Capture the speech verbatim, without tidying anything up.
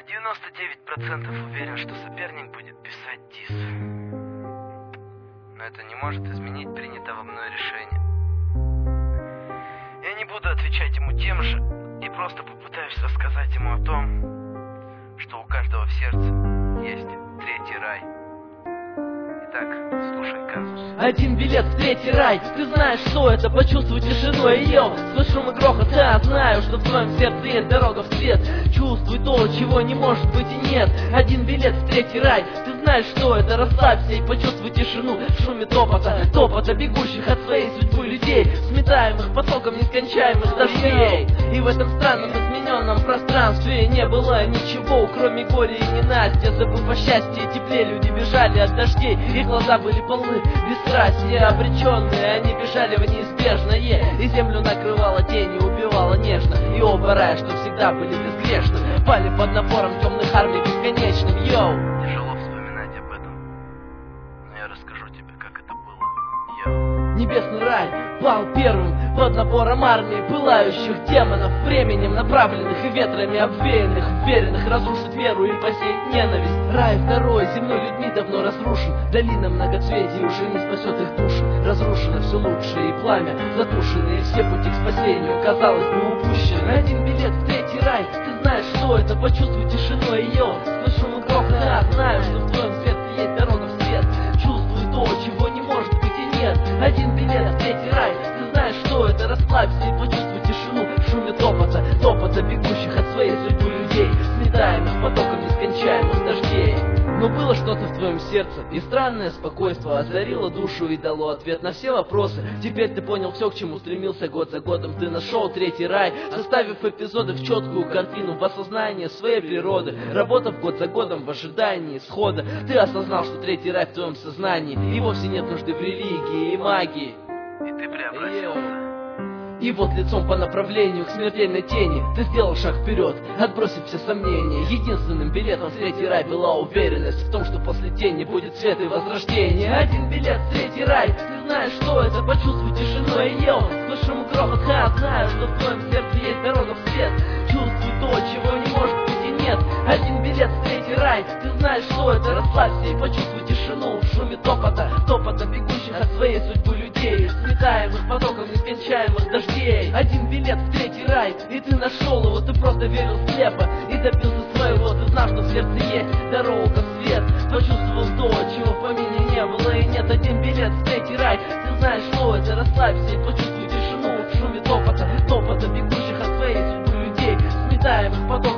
девяносто девять процентов уверен, что соперник будет писать дис. Но это не может изменить принятого мной решения. Я не буду отвечать ему тем же и просто попытаюсь рассказать ему о том, что у каждого в сердце есть третий рай. Итак, слушай казус. Один билет в третий рай. Ты знаешь, что это, почувствуй тишину и йоу. Слышу шум и грохот, я знаю, что в твоем сердце есть дорога в свет. Чувствуй то, чего не может быть и нет. Один билет в третий рай. Ты знаешь, что это, расслабься и почувствуй тишину в шуме топота, топота бегущих от своей судьбы людей, сметаемых потоком нескончаемых дождей. И в этом странном измененном пространстве не было ничего, кроме горя и ненастья. Забыв о счастье и тепле, люди бежали от дождей. Их глаза были полны бесстрастия, обреченные, они бежали в неизбежное. И землю накрывала тень и убивала нежно. И оба рая, что всегда были безгрешны, пали под напором темных армий бесконечным. Йоу! Тяжело вспоминать об этом, но я расскажу тебе, как это было. Йоу! Небесный рай пал первым под напором армии пылающих демонов, временем направленных и ветрами обвеянных, уверенных разрушить веру и посеять ненависть. Рай второй земной людьми давно разрушен, долина многоцветий уже не спасет их души. Разрушено все лучшее и пламя затушено, и все пути к спасению, казалось бы, упущены. Один билет в третий рай. Ты знаешь, что это, почувствуй тишину ее. Слышу шум и грохот, я знаю, что в твоем сердце есть дорога в свет. Чувствуй то, чего не может быть и нет. Один билет в третий рай. Ты знаешь, что это, расслабься и почувствуй тишину в шуме топота, топота бегущих от своей судьбы людей, сметаемых потоком нескончаемых дождей. Но было что-то в твоем сердце, и странное спокойствие озарило душу и дало ответ на все вопросы. Теперь ты понял все, к чему стремился год за годом. Ты нашел третий рай, составив эпизоды в четкую картину, в осознание своей природы, работав год за годом в ожидании исхода. Ты осознал, что третий рай в твоем сознании, и вовсе нет нужды в религии и магии. И ты преобразился. И вот лицом по направлению к смертельной тени ты сделал шаг вперед, отбросив все сомнения. Единственным билетом в третий рай была уверенность в том, что после тени будет свет и возрождение. Один билет в третий рай. Ты знаешь, что это, почувствуй тишину и йоу. Слышу шум и грохот, я знаю, что в твоем сердце есть дорога в свет. Чувствуй то, чего не может быть и нет. Один билет в третий рай. Ты знаешь, что это, расслабься и почувствуй тишину в шуме топота, топота бегущих от своей судьбы людей, сметаемых потоком нескончаемых дождей. Один билет в третий рай, и ты нашел его, ты просто верил слепо и добился своего. Ты знал, что в сердце есть дорога в свет, почувствовал то, чего в помине не было и нет. Один билет в третий рай. Ты знаешь, что это, расслабься и почувствуй тишину в шуме топота, топота бегущих от своей судьбы людей, сметаемых потоком